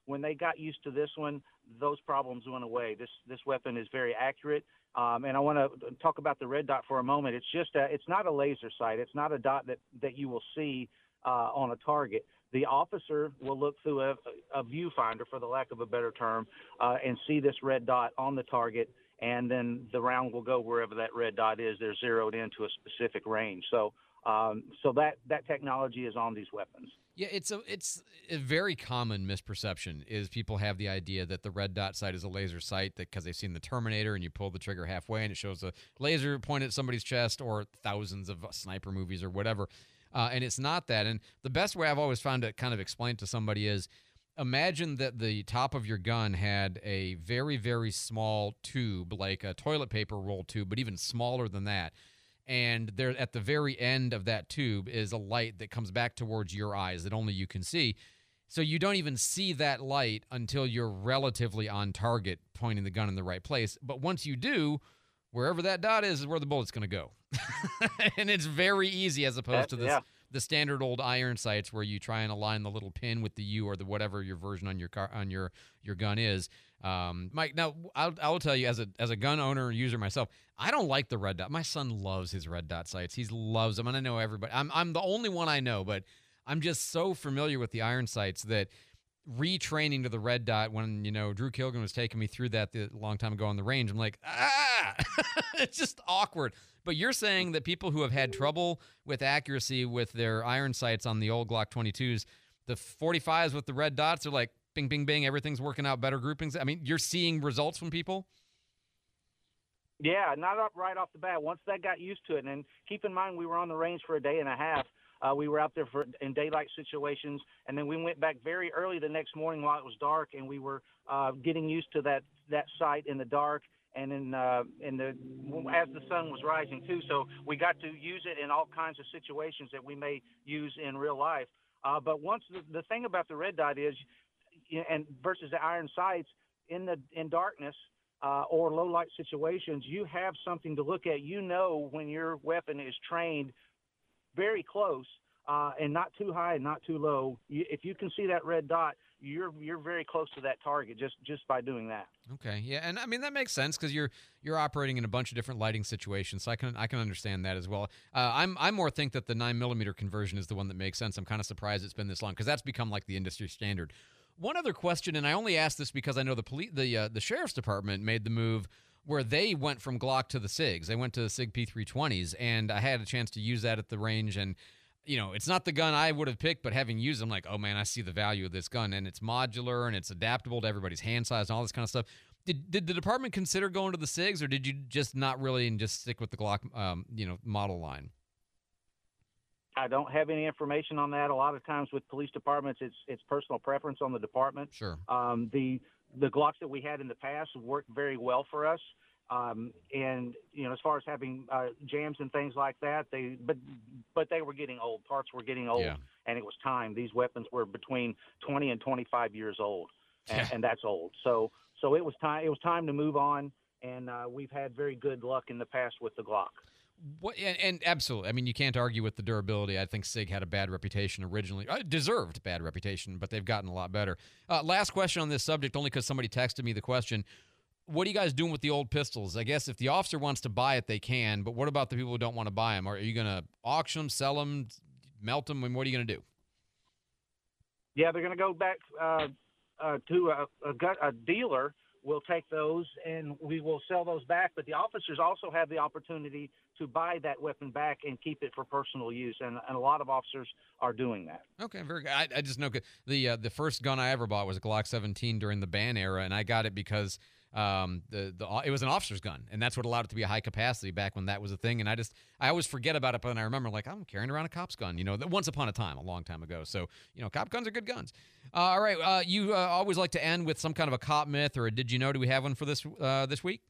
when they got used to this one, those problems went away. This this weapon is very accurate. Um, and I want to talk about the red dot for a moment. It's just a, it's not a laser sight. It's not a dot that, that you will see uh, on a target. The officer will look through a, a viewfinder, for the lack of a better term, uh, and see this red dot on the target, and then the round will go wherever that red dot is. They're zeroed into a specific range. So um, so that, that technology is on these weapons. Yeah, it's a it's a very common misperception is people have the idea that the red dot sight is a laser sight because they've seen the Terminator and you pull the trigger halfway and it shows a laser pointed at somebody's chest, or thousands of sniper movies or whatever. Uh, and it's not that. And the best way I've always found to kind of explain to somebody is imagine that the top of your gun had a very, very small tube, like a toilet paper roll tube, but even smaller than that. And there, at the very end of that tube is a light that comes back towards your eyes that only you can see. So you don't even see that light until you're relatively on target, pointing the gun in the right place. But once you do, wherever that dot is is where the bullet's going to go. And it's very easy as opposed That- to this, yeah. the standard old iron sights where you try and align the little pin with the U or the whatever your version on your car on your your gun is. Um, Mike, now I'll, I'll tell you as a as a gun owner and user myself, I don't like the red dot. My son loves his red dot sights. He loves them, and I know everybody. I'm I'm the only one I know, but I'm just so familiar with the iron sights that retraining to the red dot when, you know, Drew Kilgan was taking me through that a long time ago on the range, I'm like, ah, it's just awkward. But you're saying that people who have had trouble with accuracy with their iron sights on the old Glock twenty-twos, the forty-fives with the red dots are like, bing, bing, bing, everything's working out, better groupings. I mean, you're seeing results from people? Yeah, not up right off the bat. Once they got used to it, and keep in mind we were on the range for a day and a half. Uh, we were out there for in daylight situations, and then we went back very early the next morning while it was dark, and we were uh, getting used to that that sight in the dark and in uh, in the as the sun was rising too. So we got to use it in all kinds of situations that we may use in real life. Uh, but once the, the thing about the red dot is, and versus the iron sights in the in darkness. Uh, or low light situations, you have something to look at. You know when your weapon is trained very close uh, and not too high and not too low. You, if you can see that red dot, you're you're very close to that target just just by doing that. Okay, yeah, and I mean that makes sense because you're you're operating in a bunch of different lighting situations, so I can I can understand that as well. Uh, I'm I more think that the nine millimeter conversion is the one that makes sense. I'm kind of surprised it's been this long because that's become like the industry standard. One other question, and I only ask this because I know the police, the uh, the sheriff's department made the move where they went from Glock to the SIGs. They went to the SIG P three twenties, and I had a chance to use that at the range. And you know, it's not the gun I would have picked, but having used it, I'm like, oh man, I see the value of this gun, and it's modular and it's adaptable to everybody's hand size and all this kind of stuff. Did did the department consider going to the SIGs, or did you just not really and just stick with the Glock, um, you know, model line? I don't have any information on that. A lot of times with police departments, it's it's personal preference on the department. Sure. Um, the the Glocks that we had in the past worked very well for us, um, and you know, as far as having uh, jams and things like that, they but but they were getting old. Parts were getting old, Yeah. and it was time. These weapons were between twenty and twenty-five years old, and, Yeah. and that's old. So so it was time. It was time to move on, and uh, we've had very good luck in the past with the Glock. What, and, and absolutely. I mean, you can't argue with the durability. I think SIG had a bad reputation originally. Uh, deserved bad reputation, but they've gotten a lot better. Uh, last question on this subject, only because somebody texted me the question. What are you guys doing with the old pistols? I guess if the officer wants to buy it, they can, but what about the people who don't want to buy them? Are you going to auction them, sell them, melt them? I mean, what are you going to do? Yeah, they're going to go back uh, uh, to a, a, gut, a dealer. We'll take those and we will sell those back. But the officers also have the opportunity to buy that weapon back and keep it for personal use, and, and a lot of officers are doing that. Okay, very good. I, I just know the uh, the first gun I ever bought was a Glock seventeen during the ban era, and I got it because um, the the it was an officer's gun, and that's what allowed it to be a high capacity back when that was a thing. And I just I always forget about it, but then I remember like I'm carrying around a cop's gun, you know, that once upon a time, a long time ago. So you know, cop guns are good guns. Uh, all right, uh, you uh, always like to end with some kind of a cop myth or a did you know? Do we have one for this uh, this week?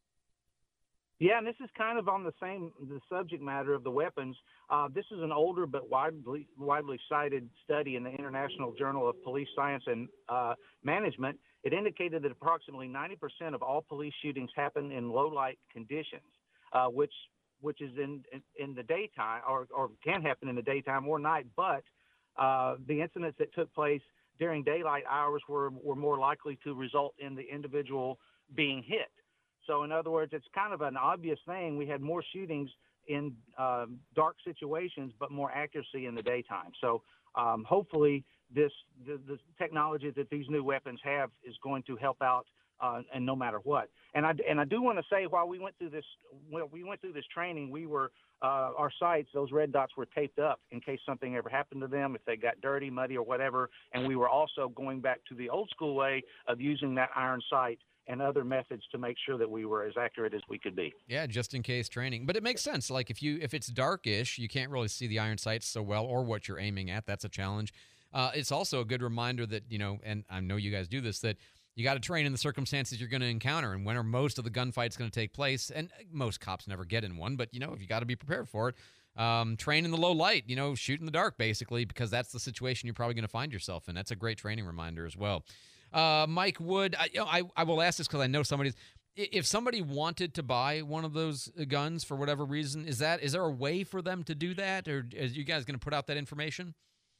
Yeah, and this is kind of on the same the subject matter of the weapons. Uh, this is an older but widely widely cited study in the International Journal of Police Science and uh, Management. It indicated that approximately ninety percent of all police shootings happen in low light conditions, uh, which which is in, in in the daytime or or can happen in the daytime or night. But uh, the incidents that took place during daylight hours were, were more likely to result in the individual being hit. So in other words, it's kind of an obvious thing. We had more shootings in uh, dark situations, but more accuracy in the daytime. So um, hopefully this the, the technology that these new weapons have is going to help out, uh, and no matter what. And I and I do want to say, while we went through this, well, we went through this training, we were uh, our sights, those red dots were taped up in case something ever happened to them, if they got dirty, muddy, or whatever. And we were also going back to the old school way of using that iron sight and other methods to make sure that we were as accurate as we could be. Yeah, just in case training. But it makes sense. Like if you if it's darkish, you can't really see the iron sights so well or what you're aiming at. That's a challenge. Uh, it's also a good reminder that, you know, and I know you guys do this, that you got to train in the circumstances you're going to encounter and when are most of the gunfights going to take place. And most cops never get in one, but, you know, if you got to be prepared for it, um, train in the low light, you know, shoot in the dark, basically, because that's the situation you're probably going to find yourself in. That's a great training reminder as well. Uh, Mike Wood, I, you know, I, I will ask this because I know somebody's, if somebody wanted to buy one of those guns for whatever reason, is that, is there a way for them to do that? Or are you guys going to put out that information?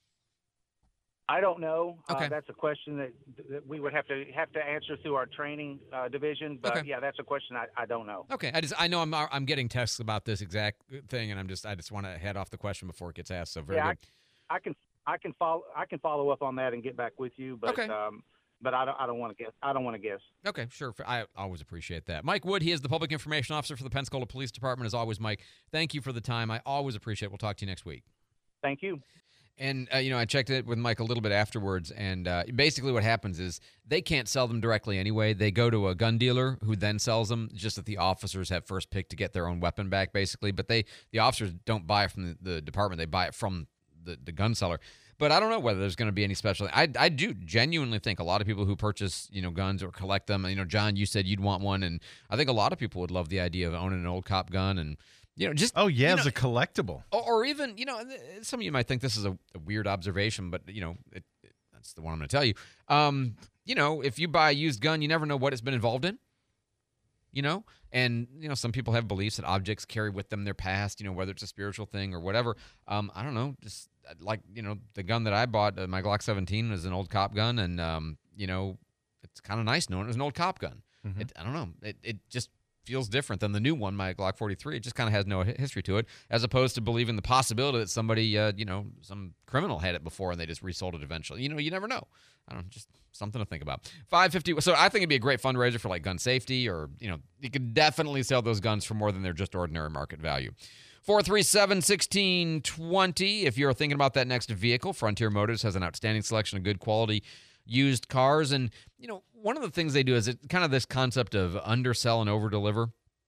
I don't know. Okay. Uh, that's a question that, that we would have to have to answer through our training uh, division. But Okay. yeah, that's a question I, I don't know. Okay, I just I know I'm I'm getting texts about this exact thing, and I'm just I just want to head off the question before it gets asked. So very yeah, good. I, I can I can follow I can follow up on that and get back with you. But Okay. um, but I don't I don't want to guess. I don't want to guess. Okay, sure. I always appreciate that. Mike Wood, he is the Public Information Officer for the Pensacola Police Department. As always, Mike, thank you for the time. I always appreciate it. We'll talk to you next week. Thank you. And, uh, you know, I checked it with Mike a little bit afterwards, and uh, basically what happens is they can't sell them directly anyway. They go to a gun dealer who then sells them, just that the officers have first pick to get their own weapon back, basically. But they the officers don't buy it from the, the department. They buy it from the, the gun seller. But I don't know whether there's going to be any special. I, I do genuinely think a lot of people who purchase, you know, guns or collect them, you know, John, you said you'd want one, and I think a lot of people would love the idea of owning an old cop gun and, you know, just oh yeah, you it's know, a collectible. Or, or even, you know, some of you might think this is a, a weird observation, but you know, it, it, that's the one I'm going to tell you. Um, you know, if you buy a used gun, you never know what it's been involved in. You know, and you know, some people have beliefs that objects carry with them their past. You know, whether it's a spiritual thing or whatever. Um, I don't know, just like you know, the gun that I bought, uh, my Glock seventeen, was an old cop gun, and um, you know, it's kind of nice knowing it was an old cop gun. Mm-hmm. It, I don't know, it it just feels different than the new one, my Glock forty-three. It just kind of has no history to it, as opposed to believing the possibility that somebody, uh, you know, some criminal had it before and they just resold it eventually. You know, you never know. I don't know, just something to think about. five fifty. So I think it'd be a great fundraiser for like gun safety, or, you know, you could definitely sell those guns for more than their just ordinary market value. four three seven, one six two zero. If you're thinking about that next vehicle, Frontier Motors has an outstanding selection of good quality used cars. And, you know, one of the things they do is it kind of this concept of undersell and over-deliver.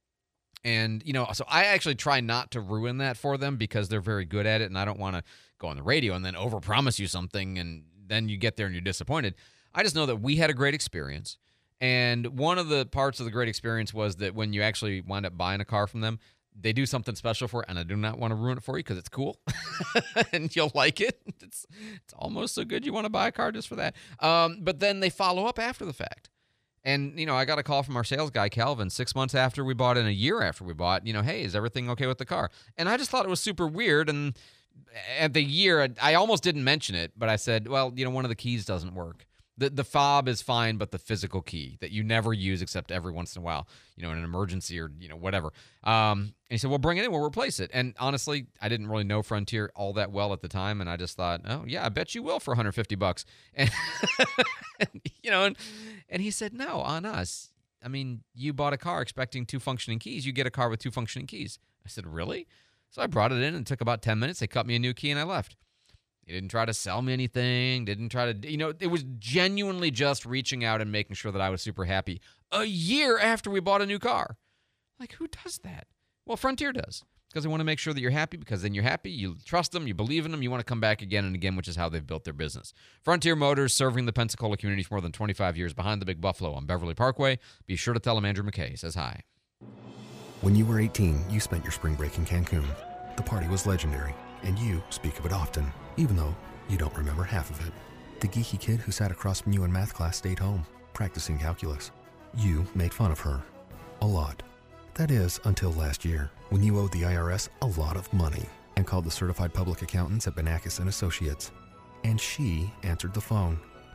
And, you know, so I actually try not to ruin that for them because they're very good at it, and I don't want to go on the radio and then overpromise you something and then you get there and you're disappointed. I just know that we had a great experience. And one of the parts of the great experience was that when you actually wind up buying a car from them, they do something special for it, and I do not want to ruin it for you because it's cool and you'll like it. It's it's almost so good you want to buy a car just for that. Um, but then they follow up after the fact. And, you know, I got a call from our sales guy, Calvin, six months after we bought it and a year after we bought, you know, hey, is everything okay with the car? And I just thought it was super weird. And at the year, I almost didn't mention it, but I said, well, you know, one of the keys doesn't work. The the fob is fine, but the physical key that you never use except every once in a while, you know, in an emergency or, you know, whatever. Um, and he said, well, bring it in. We'll replace it. And honestly, I didn't really know Frontier all that well at the time. And I just thought, oh, yeah, I bet you will for one hundred fifty bucks. And, you know, and, and he said, no, on us. I mean, you bought a car expecting two functioning keys. You get a car with two functioning keys. I said, really? So I brought it in and it took about ten minutes. They cut me a new key and I left. He didn't try to sell me anything, didn't try to, you know, it was genuinely just reaching out and making sure that I was super happy a year after we bought a new car. Like, who does that? Well, Frontier does, because they want to make sure that you're happy, because then you're happy, you trust them, you believe in them, you want to come back again and again, which is how they've built their business. Frontier Motors, serving the Pensacola community for more than twenty-five years, behind the Big Buffalo on Beverly Parkway. Be sure to tell them Andrew McKay says hi. When you were eighteen, you spent your spring break in Cancun. The party was legendary, and you speak of it often, even though you don't remember half of it. The geeky kid who sat across from you in math class stayed home, practicing calculus. You made fun of her. A lot. That is, until last year, when you owed the I R S a lot of money and called the certified public accountants at Benakis and Associates. And she answered the phone.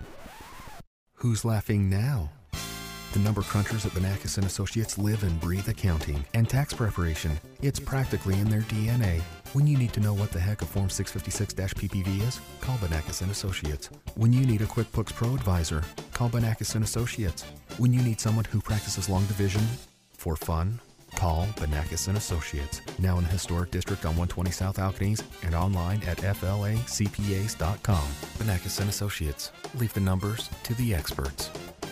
Who's laughing now? The number crunchers at Banakis and Associates live and breathe accounting and tax preparation. It's practically in their D N A. When you need to know what the heck a Form six fifty-six P P V is, call Banakis and Associates. When you need a QuickBooks Pro advisor, call Banakis and Associates. When you need someone who practices long division for fun, call Banakis and Associates. Now in the historic district on one twenty South Alcanese and online at F L A C P As dot com. Banakis and Associates. Leave the numbers to the experts.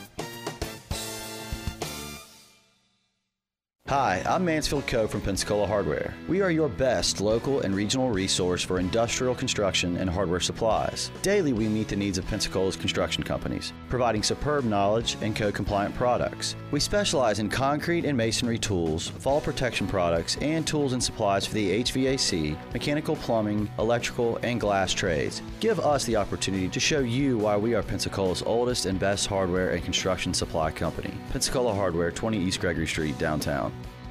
Hi, I'm Mansfield Coe from Pensacola Hardware. We are your best local and regional resource for industrial construction and hardware supplies. Daily, we meet the needs of Pensacola's construction companies, providing superb knowledge and code-compliant products. We specialize in concrete and masonry tools, fall protection products, and tools and supplies for the H V A C, mechanical, plumbing, electrical, and glass trades. Give us the opportunity to show you why we are Pensacola's oldest and best hardware and construction supply company. Pensacola Hardware, twenty East Gregory Street, downtown.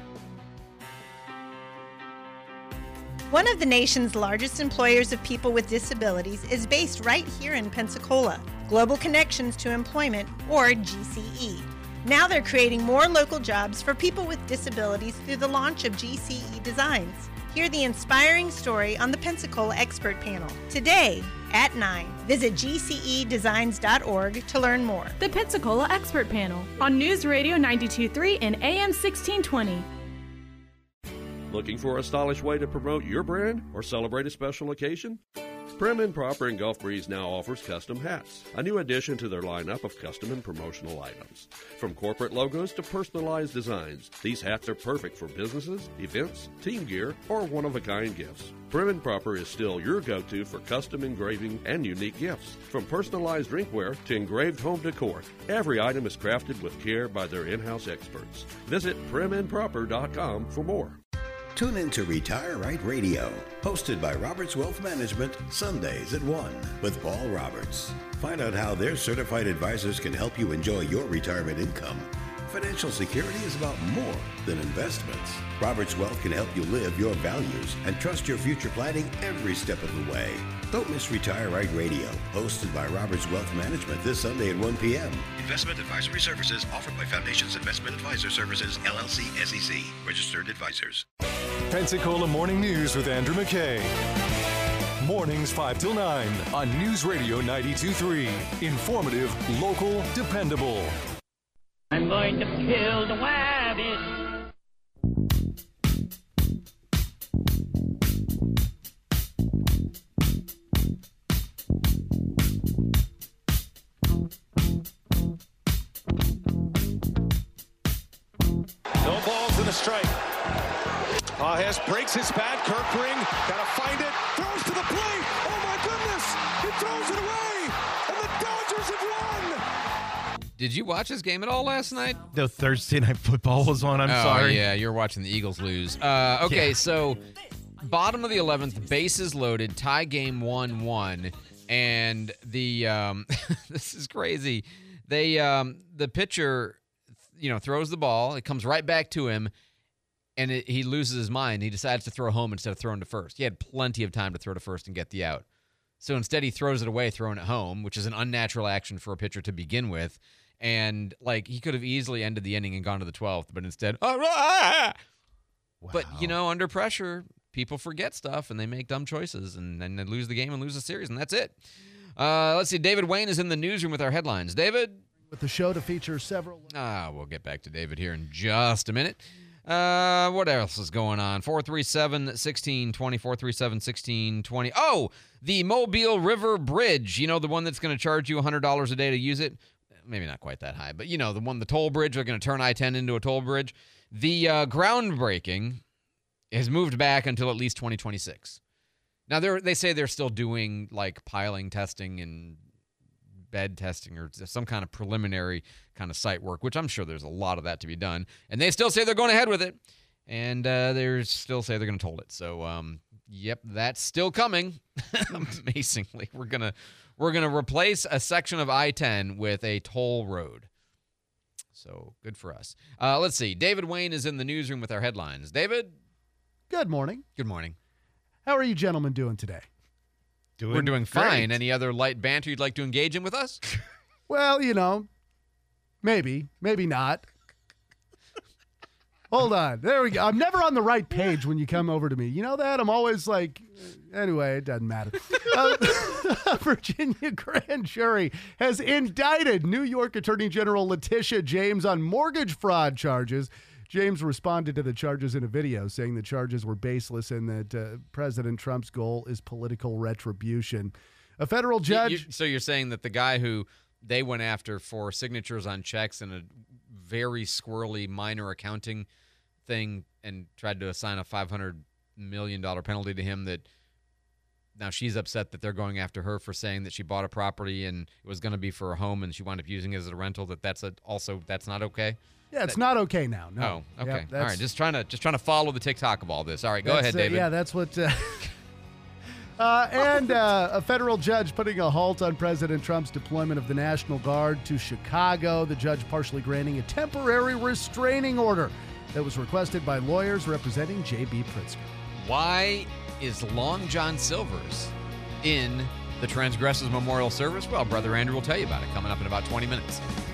One of the nation's largest employers of people with disabilities is based right here in Pensacola, Global Connections to Employment, or G C E. Now they're creating more local jobs for people with disabilities through the launch of G C E Designs. Hear the inspiring story on the Pensacola Expert Panel today at nine. Visit G C E designs dot org to learn more. The Pensacola Expert Panel on News Radio ninety-two point three and A M sixteen twenty. Looking for a stylish way to promote your brand or celebrate a special occasion? Prim and Proper in Gulf Breeze now offers custom hats, a new addition to their lineup of custom and promotional items. From corporate logos to personalized designs, these hats are perfect for businesses, events, team gear, or one-of-a-kind gifts. Prim and Proper is still your go-to for custom engraving and unique gifts. From personalized drinkware to engraved home decor, every item is crafted with care by their in-house experts. Visit prim and proper dot com for more. Tune in to Retire Right Radio, hosted by Roberts Wealth Management, Sundays at one with Paul Roberts. Find out how their certified advisors can help you enjoy your retirement income. Financial security is about more than investments. Roberts Wealth can help you live your values and trust your future planning every step of the way. Don't miss Retire Right Radio, hosted by Roberts Wealth Management this Sunday at one p.m. Investment advisory services offered by Foundations Investment Advisor Services, L L C, S E C, registered advisors. Pensacola Morning News with Andrew McKay. Mornings five till nine on News Radio ninety-two point three. Informative, local, dependable. I'm going to kill the rabbit. No balls in the strike. Uh, Hess breaks his bat. Kirkring got to find it. Throws to the plate. Oh my goodness! He throws it away, and the Dodgers have won. Did you watch this game at all last night? The Thursday Night Football was on. I'm oh, sorry. Yeah, you're watching the Eagles lose. Uh, okay, Yeah. so bottom of the eleventh, bases loaded, tie game one one, and the um, this is crazy. They um, the pitcher, you know, throws the ball. It comes right back to him, and it, he loses his mind. He decides to throw home instead of throwing to first. He had plenty of time to throw to first and get the out. So instead, he throws it away, throwing it home, which is an unnatural action for a pitcher to begin with. And, like, he could have easily ended the inning and gone to the twelfth, but instead, oh, ah! Wow. But, you know, under pressure, people forget stuff, and they make dumb choices, and then they lose the game and lose the series, and that's it. Uh, let's see. David Wayne is in the newsroom with our headlines. David? With the show to feature several. Ah, we'll get back to David here in just a minute. Uh, what else is going on? four three seven, one six two zero, four three seven, one six two zero. Oh, the Mobile River Bridge. You know, the one that's going to charge you one hundred dollars a day to use it? Maybe not quite that high, but you know, the one, the toll bridge, they're going to turn I ten into a toll bridge. The uh, groundbreaking has moved back until at least twenty twenty-six. Now, they they say they're still doing like piling testing and bed testing or some kind of preliminary kind of site work, which I'm sure there's a lot of that to be done. And they still say they're going ahead with it. And uh, they still say they're going to toll it. So, um, yep, that's still coming. Amazingly, we're going to we're going to replace a section of I ten with a toll road. So, good for us. Uh, let's see. David Wayne is in the newsroom with our headlines. David? Good morning. Good morning. How are you gentlemen doing today? Doing We're doing fine. Great. Any other light banter you'd like to engage in with us? Well, you know, maybe, maybe not. Hold on. There we go. I'm never on the right page when you come over to me. You know that? I'm always like, anyway, it doesn't matter. Uh, Virginia grand jury has indicted New York Attorney General Letitia James on mortgage fraud charges. James responded to the charges in a video, saying the charges were baseless and that uh, President Trump's goal is political retribution. A federal judge... You, you, so you're saying that the guy who they went after for signatures on checks and a very squirrely minor accounting thing and tried to assign a five hundred million dollars penalty to him, that now she's upset that they're going after her for saying that she bought a property and it was going to be for a home and she wound up using it as a rental, that that's a, also that's not okay? Yeah, it's that, not okay now. No. Oh, okay. Yeah, all right, just trying to just trying to follow the TikTok of all this. All right, go ahead, uh, David. Yeah, that's what... Uh, Uh, and uh, a federal judge putting a halt on President Trump's deployment of the National Guard to Chicago. The judge partially granting a temporary restraining order that was requested by lawyers representing J B. Pritzker. Why is Long John Silver's in the Transgressors Memorial Service? Well, Brother Andrew will tell you about it coming up in about twenty minutes.